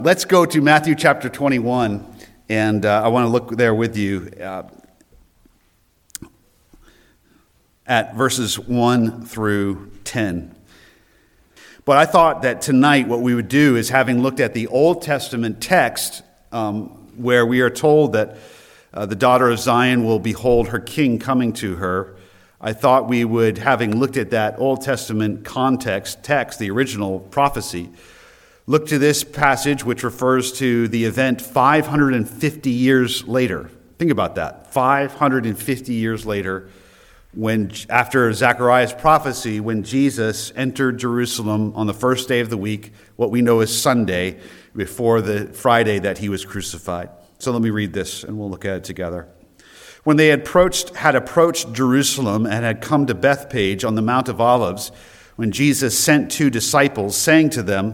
Let's go to Matthew chapter 21, and I want to look there with you at verses 1 through 10. But I thought that tonight what we would do is, having looked at the Old Testament text where we are told that the daughter of Zion will behold her king coming to her, I thought we would, having looked at that Old Testament text, the original prophecy, look to this passage which refers to the event 550 years later. Think about that. 550 years later, when after Zechariah's prophecy, when Jesus entered Jerusalem on the first day of the week, what we know as Sunday, before the Friday that he was crucified. So let me read this and we'll look at it together. When they had approached Jerusalem and had come to Bethphage on the Mount of Olives, when Jesus sent two disciples, saying to them,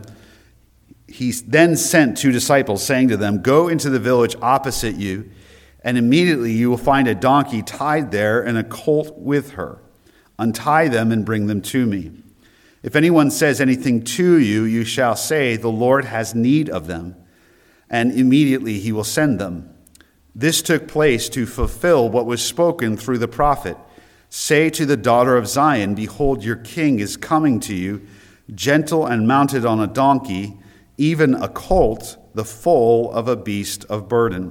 He then sent two disciples, saying to them, "Go into the village opposite you, and immediately you will find a donkey tied there and a colt with her. Untie them and bring them to me. If anyone says anything to you, you shall say, 'The Lord has need of them,' and immediately he will send them." This took place to fulfill what was spoken through the prophet. "Say to the daughter of Zion, Behold, your king is coming to you, gentle and mounted on a donkey, even a colt, the foal of a beast of burden."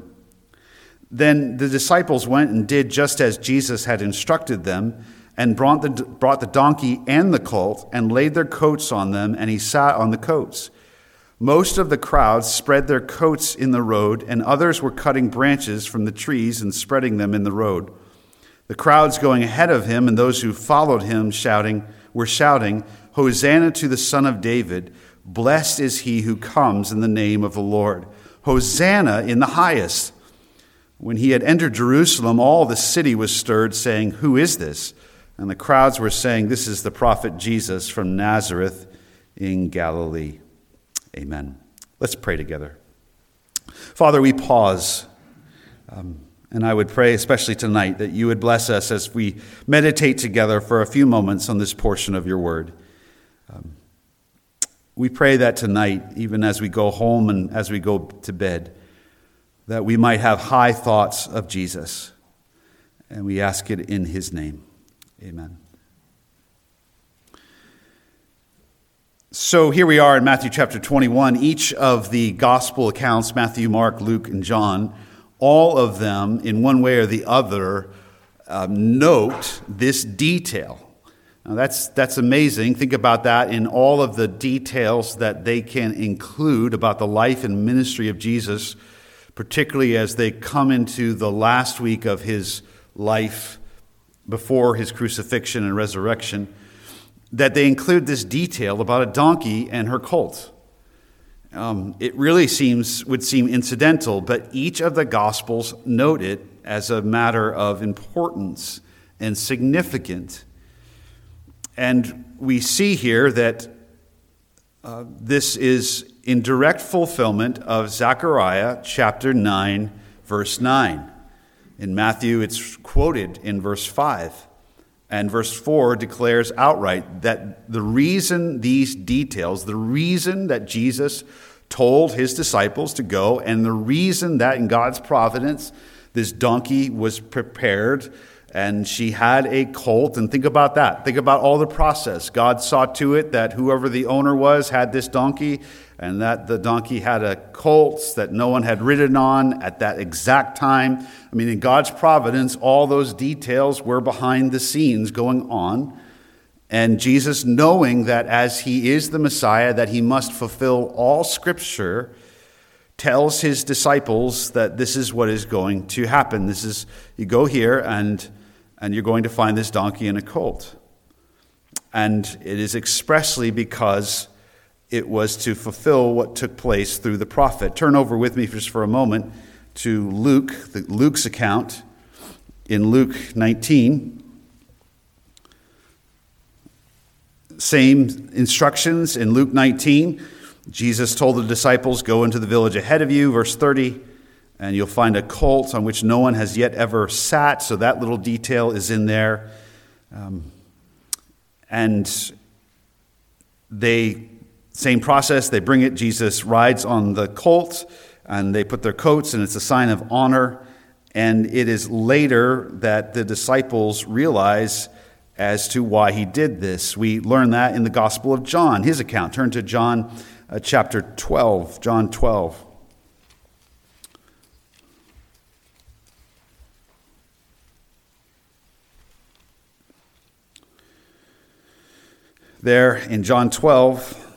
Then the disciples went and did just as Jesus had instructed them, and brought the donkey and the colt, and laid their coats on them, and he sat on the coats. Most of the crowd spread their coats in the road, and others were cutting branches from the trees and spreading them in the road. The crowds going ahead of him and those who followed him were shouting, "Hosanna to the Son of David! Blessed is he who comes in the name of the Lord. Hosanna in the highest." When he had entered Jerusalem, all the city was stirred, saying, "Who is this?" And the crowds were saying, "This is the prophet Jesus from Nazareth in Galilee." Amen. Let's pray together. Father, we pause, and I would pray especially tonight that you would bless us as we meditate together for a few moments on this portion of your word. We pray that tonight, even as we go home and as we go to bed, that we might have high thoughts of Jesus. And we ask it in his name. Amen. So here we are in Matthew chapter 21. Each of the gospel accounts, Matthew, Mark, Luke, and John, all of them, in one way or the other, note this detail. Now that's amazing. Think about that in all of the details that they can include about the life and ministry of Jesus, particularly as they come into the last week of his life before his crucifixion and resurrection, that they include this detail about a donkey and her colt. It really would seem incidental, but each of the Gospels note it as a matter of importance and significant. And we see here that this is in direct fulfillment of Zechariah chapter 9, verse 9. In Matthew, it's quoted in verse 5. And verse 4 declares outright that the reason these details, the reason that Jesus told his disciples to go, and the reason that in God's providence this donkey was prepared and she had a colt, and think about that. Think about all the process. God saw to it that whoever the owner was had this donkey, and that the donkey had a colt that no one had ridden on at that exact time. I mean, in God's providence, all those details were behind the scenes going on. And Jesus, knowing that as he is the Messiah, that he must fulfill all Scripture, tells his disciples that this is what is going to happen. You go here and you're going to find this donkey and a colt. And it is expressly because it was to fulfill what took place through the prophet. Turn over with me just for a moment to Luke's account in Luke 19. Same instructions in Luke 19. Jesus told the disciples, "Go into the village ahead of you," verse 30, "and you'll find a colt on which no one has yet ever sat." So that little detail is in there. And they Same process. They bring it. Jesus rides on the colt, and they put their coats, and it's a sign of honor. And it is later that the disciples realize as to why he did this. We learn that in the Gospel of John, his account. Turn to John chapter 12, John 12. There in John 12,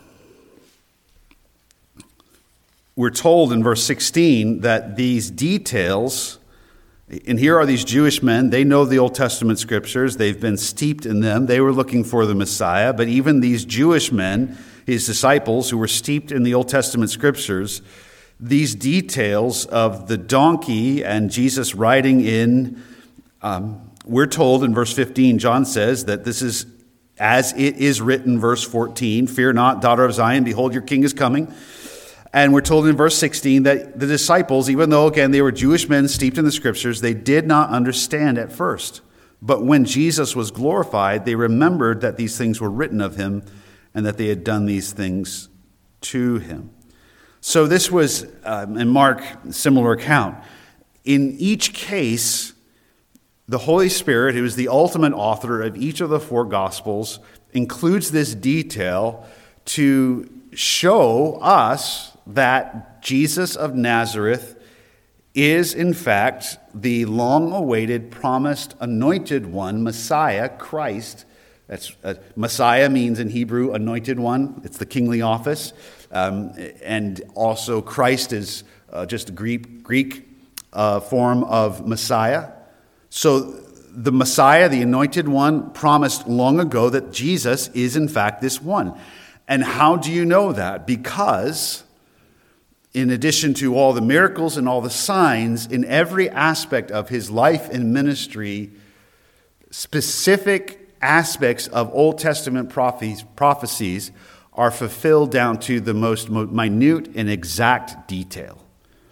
we're told in verse 16 that these details, and here are these Jewish men, they know the Old Testament scriptures, they've been steeped in them, they were looking for the Messiah, but even these Jewish men, his disciples who were steeped in the Old Testament scriptures, these details of the donkey and Jesus riding in, we're told in verse 15, John says that this is as it is written, verse 14, "Fear not, daughter of Zion, behold, your king is coming." And we're told in verse 16 that the disciples, even though, again, they were Jewish men steeped in the scriptures, they did not understand at first. But when Jesus was glorified, they remembered that these things were written of him and that they had done these things to him. So this was, in Mark, a similar account. In each case, the Holy Spirit, who is the ultimate author of each of the four Gospels, includes this detail to show us that Jesus of Nazareth is, in fact, the long-awaited, promised, anointed one, Messiah, Christ. That's Messiah means in Hebrew, anointed one. It's the kingly office. And also Christ is just a Greek form of Messiah. So the Messiah, the anointed one, promised long ago that Jesus is in fact this one. And how do you know that? Because in addition to all the miracles and all the signs, in every aspect of his life and ministry, specific aspects of Old Testament prophecies are fulfilled down to the most minute and exact detail.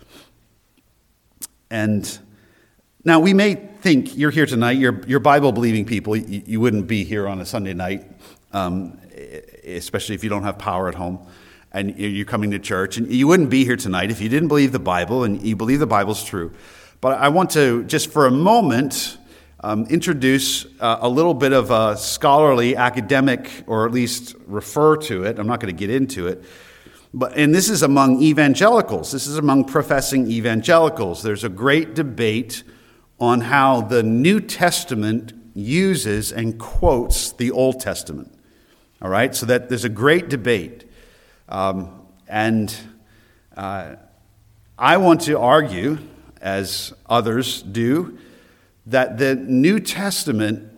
And now, we may think you're here tonight, you're Bible-believing people. You wouldn't be here on a Sunday night, especially if you don't have power at home and you're coming to church. And you wouldn't be here tonight if you didn't believe the Bible and you believe the Bible's true. But I want to, just for a moment, introduce a little bit of a scholarly, academic, or at least refer to it. I'm not going to get into it. And this is among evangelicals. This is among professing evangelicals. There's a great debate on how the New Testament uses and quotes the Old Testament. All right? So that there's a great debate. And I want to argue, as others do, that the New Testament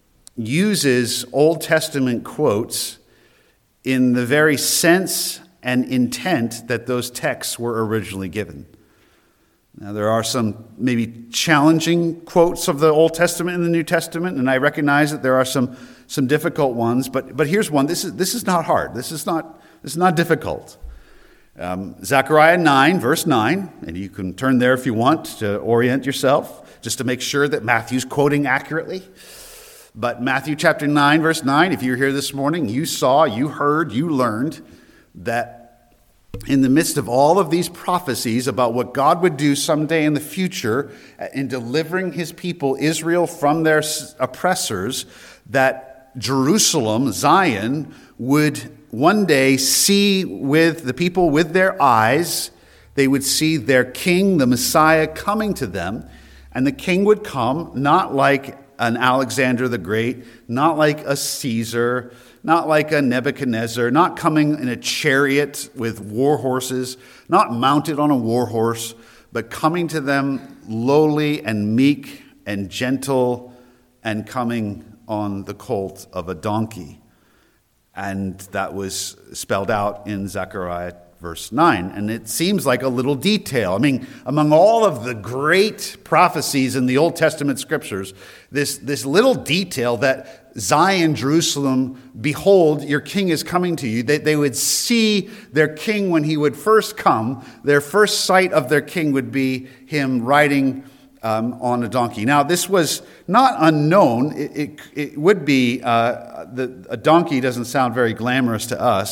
uses Old Testament quotes in the very sense and intent that those texts were originally given. Now, there are some maybe challenging quotes of the Old Testament and the New Testament, and I recognize that there are some difficult ones. But here's one. This is not hard. This is not difficult. Zechariah 9, verse 9, and you can turn there if you want to orient yourself, just to make sure that Matthew's quoting accurately. But Matthew chapter 9, verse 9, if you're here this morning, you saw, you heard, you learned that in the midst of all of these prophecies about what God would do someday in the future in delivering his people, Israel, from their oppressors, that Jerusalem, Zion, would one day see with the people with their eyes, they would see their king, the Messiah, coming to them. And the king would come not like an Alexander the Great, not like a Caesar, not like a Nebuchadnezzar, not coming in a chariot with war horses, not mounted on a war horse, but coming to them lowly and meek and gentle and coming on the colt of a donkey. And that was spelled out in Zechariah verse 9. And it seems like a little detail. I mean, among all of the great prophecies in the Old Testament scriptures, this little detail that Zion, Jerusalem, behold, your king is coming to you. They would see their king when he would first come. Their first sight of their king would be him riding on a donkey. Now, this was not unknown. It would be, a donkey doesn't sound very glamorous to us,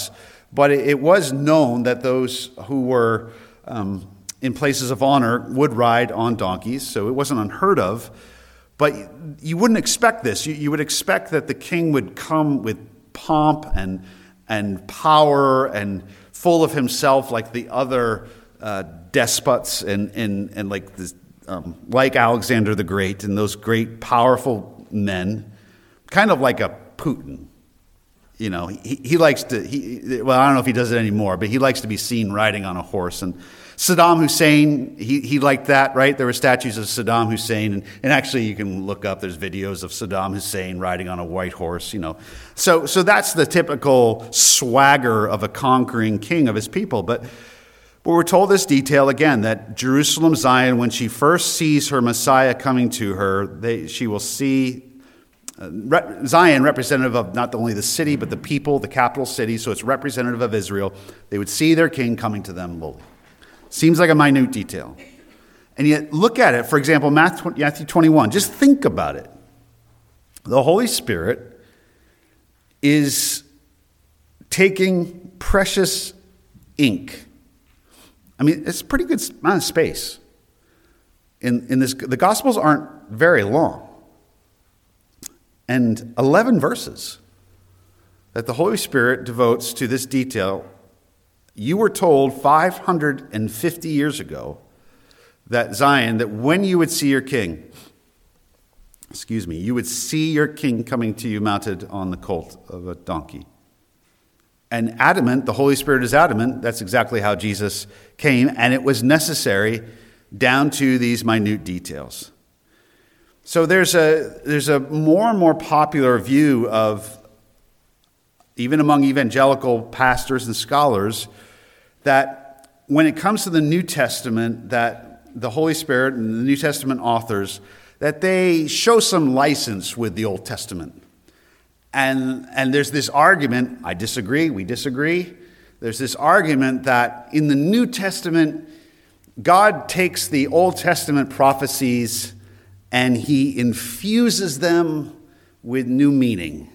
But it was known that those who were in places of honor would ride on donkeys, so it wasn't unheard of. But you wouldn't expect this. You would expect that the king would come with pomp and power and full of himself like the other despots and like this, like Alexander the Great and those great powerful men, kind of like a Putin. You know, he likes to, well, I don't know if he does it anymore, but he likes to be seen riding on a horse. And Saddam Hussein, he liked that, right? There were statues of Saddam Hussein, and actually you can look up, there's videos of Saddam Hussein riding on a white horse, you know. So that's the typical swagger of a conquering king of his people. But we're told this detail again, that Jerusalem, Zion, when she first sees her Messiah coming to her, she will see Zion, representative of not only the city, but the people, the capital city, so it's representative of Israel. They would see their king coming to them lowly. Seems like a minute detail. And yet, look at it. For example, Matthew 21. Just think about it. The Holy Spirit is taking precious ink. I mean, it's a pretty good amount of space. In this, the Gospels aren't very long. And 11 verses that the Holy Spirit devotes to this detail. You were told 550 years ago that Zion, that when you would see your king, you would see your king coming to you mounted on the colt of a donkey. And adamant, the Holy Spirit is adamant, that's exactly how Jesus came, and it was necessary down to these minute details. So there's a more and more popular view of, even among evangelical pastors and scholars, that when it comes to the New Testament, that the Holy Spirit and the New Testament authors, that they show some license with the Old Testament. And there's this argument, I disagree, we disagree. There's this argument that in the New Testament, God takes the Old Testament prophecies and he infuses them with new meaning.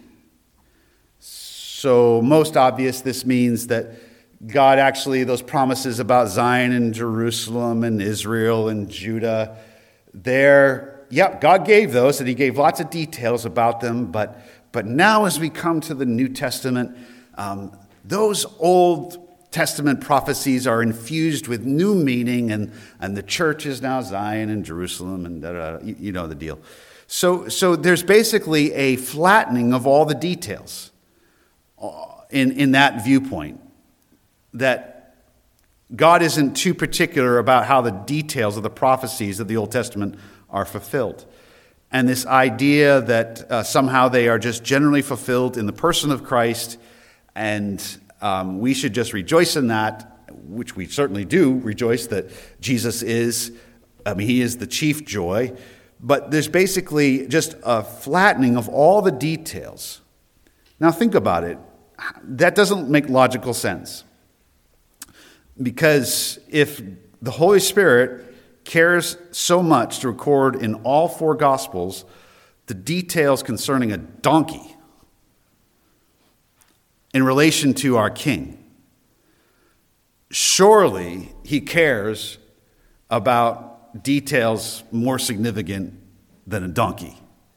So most obvious, this means that God actually, those promises about Zion and Jerusalem and Israel and Judah, God gave those, and he gave lots of details about them, but now as we come to the New Testament, those Old Testament prophecies are infused with new meaning, and the church is now Zion and Jerusalem, and you know the deal. So there's basically a flattening of all the details in that viewpoint, that God isn't too particular about how the details of the prophecies of the Old Testament are fulfilled. And this idea that somehow they are just generally fulfilled in the person of Christ, and we should just rejoice in that, which we certainly do rejoice that Jesus is, he is the chief joy. But there's basically just a flattening of all the details. Now think about it. That doesn't make logical sense. Because if the Holy Spirit cares so much to record in all four Gospels the details concerning a donkey in relation to our King, surely he cares about details more significant than a donkey.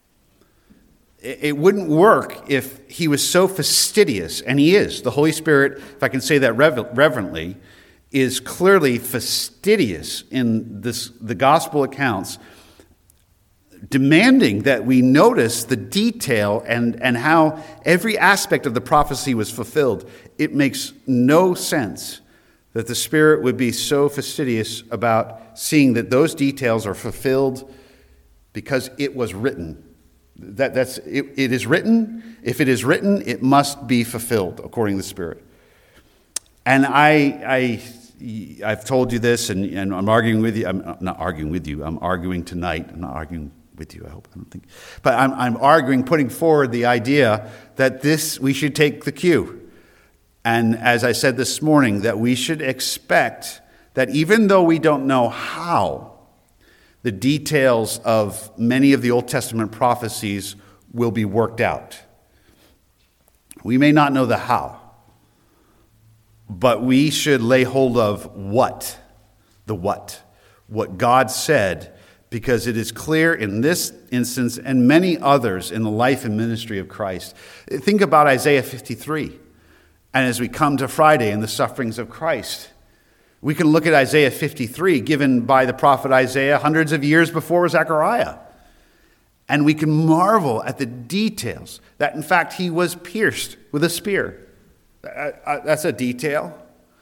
It wouldn't work if he was so fastidious, and he is. The Holy Spirit, if I can say that reverently, is clearly fastidious in the gospel accounts, demanding that we notice the detail and how every aspect of the prophecy was fulfilled. It makes no sense that the Spirit would be so fastidious about seeing that those details are fulfilled because it was written. It is written. If it is written, it must be fulfilled according to the Spirit. And I've told you this, and I'm arguing with you. I'm not arguing with you. I'm arguing tonight. I'm not arguing with you, I don't think. But I'm arguing, putting forward the idea that we should take the cue. And as I said this morning, that we should expect that even though we don't know how the details of many of the Old Testament prophecies will be worked out, we may not know the how. but we should lay hold of what? The what God said, because it is clear in this instance and many others in the life and ministry of Christ. Think about Isaiah 53. And as we come to Friday and the sufferings of Christ, we can look at Isaiah 53, given by the prophet Isaiah hundreds of years before Zechariah. And we can marvel at the details that, in fact, he was pierced with a spear. That's a detail.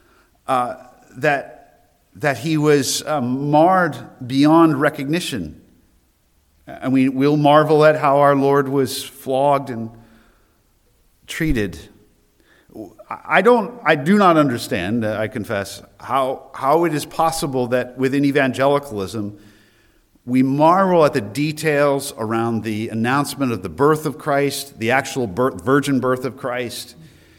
That he was marred beyond recognition. And we'll marvel at how our Lord was flogged and treated. I do not understand, I confess, how it is possible that within evangelicalism we marvel at the details around the announcement of the birth of Christ, the actual virgin birth of Christ,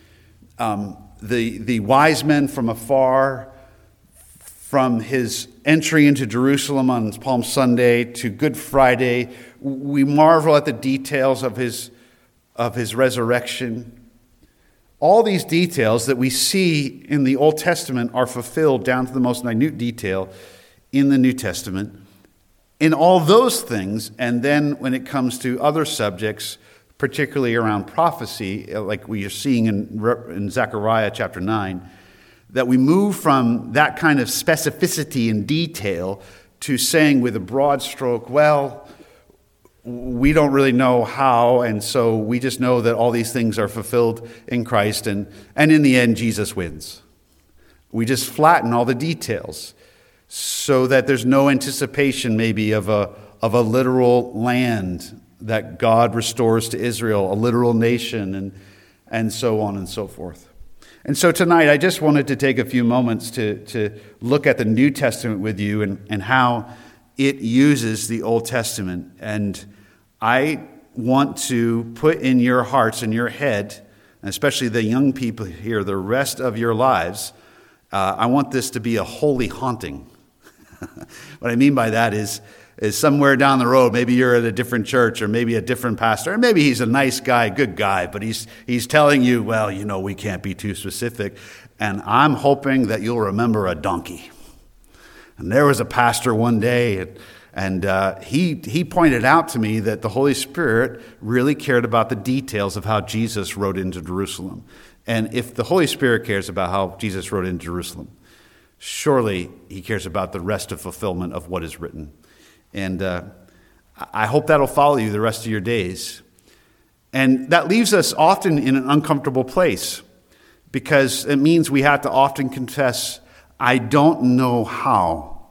the wise men from afar, from his entry into Jerusalem on Palm Sunday to Good Friday. We marvel at the details of his resurrection. All these details that we see in the Old Testament are fulfilled down to the most minute detail in the New Testament. In all those things, and then when it comes to other subjects, particularly around prophecy, like we are seeing in Zechariah chapter 9, that we move from that kind of specificity and detail to saying with a broad stroke, well, we don't really know how, and so we just know that all these things are fulfilled in Christ, and in the end, Jesus wins. We just flatten all the details so that there's no anticipation maybe of a literal land that God restores to Israel, a literal nation, and so on and so forth. And so tonight, I just wanted to take a few moments to look at the New Testament with you and how it uses the Old Testament. And I want to put in your hearts and your head, and especially the young people here, the rest of your lives, I want this to be a holy haunting. What I mean by that is somewhere down the road, maybe you're at a different church or maybe a different pastor, or maybe he's a nice guy, good guy, but he's telling you, well, we can't be too specific. And I'm hoping that you'll remember a donkey. And there was a pastor one day, and he pointed out to me that the Holy Spirit really cared about the details of how Jesus rode into Jerusalem. And if the Holy Spirit cares about how Jesus rode into Jerusalem, surely he cares about the rest of fulfillment of what is written. And I hope that'll follow you the rest of your days. And that leaves us often in an uncomfortable place, because it means we have to often confess, I don't know how.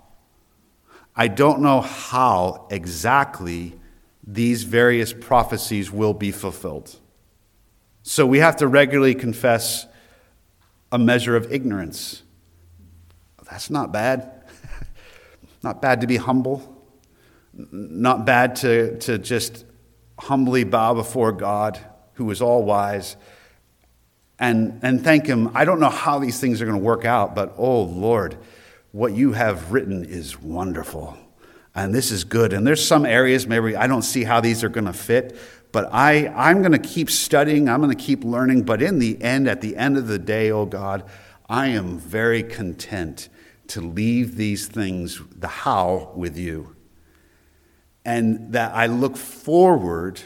I don't know how exactly these various prophecies will be fulfilled. So we have to regularly confess a measure of ignorance. That's not bad. Not bad to be humble. Not bad to just humbly bow before God, who is all wise, and thank him. I don't know how these things are going to work out, but oh Lord, what you have written is wonderful. And this is good. And there's some areas maybe I don't see how these are going to fit, but I'm going to keep studying. I'm going to keep learning. But in the end, at the end of the day, oh God, I am very content to leave these things, the how, with you. And that I look forward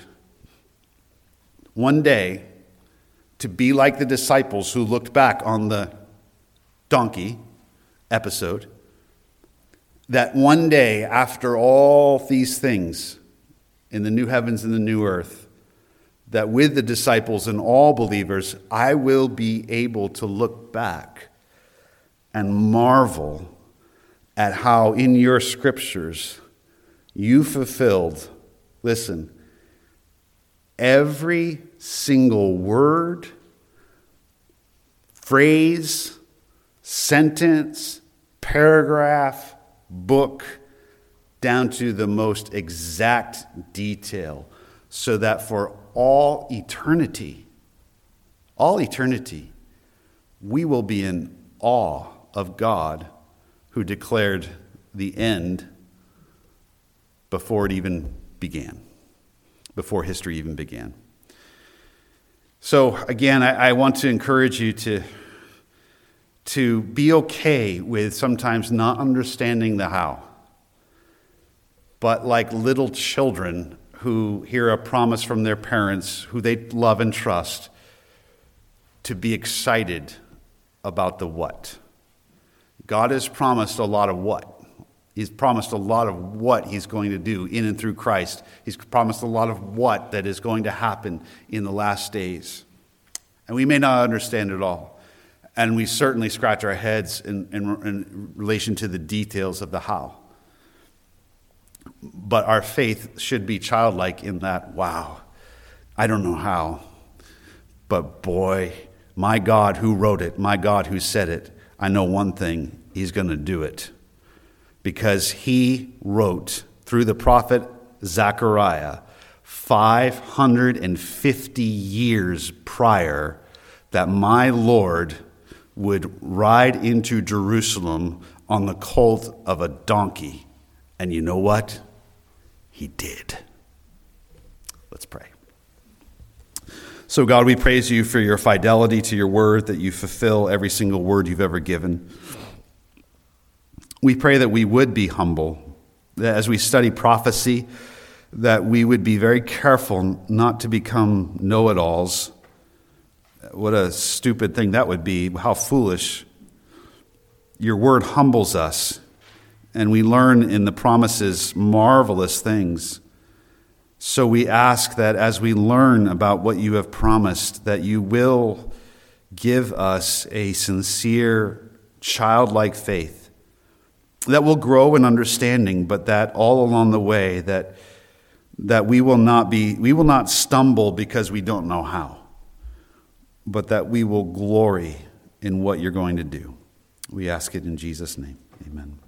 one day to be like the disciples who looked back on the donkey episode, that one day after all these things in the new heavens and the new earth, that with the disciples and all believers, I will be able to look back and marvel at how in your scriptures you fulfilled, listen, every single word, phrase, sentence, paragraph, book, down to the most exact detail, so that for all eternity, we will be in awe of God who declared the end before it even began, before history even began. So again, I want to encourage you to be okay with sometimes not understanding the how. But like little children who hear a promise from their parents, who they love and trust, to be excited about the what. God has promised a lot of what. He's promised a lot of what he's going to do in and through Christ. He's promised a lot of what that is going to happen in the last days. And we may not understand it all. And we certainly scratch our heads in relation to the details of the how. But our faith should be childlike in that, wow, I don't know how. But boy, my God who wrote it, my God who said it, I know one thing, he's going to do it. Because he wrote through the prophet Zechariah 550 years prior that my Lord would ride into Jerusalem on the colt of a donkey. And you know what? He did. Let's pray. So God, we praise you for your fidelity to your word, that you fulfill every single word you've ever given. We pray that we would be humble, that as we study prophecy, that we would be very careful not to become know-it-alls. What a stupid thing that would be. How foolish. Your word humbles us, and we learn in the promises marvelous things. So we ask that as we learn about what you have promised, that you will give us a sincere, childlike faith that will grow in understanding, but that all along the way that we will not stumble because we don't know how, but that we will glory in what you're going to do. We ask it in Jesus' name. Amen.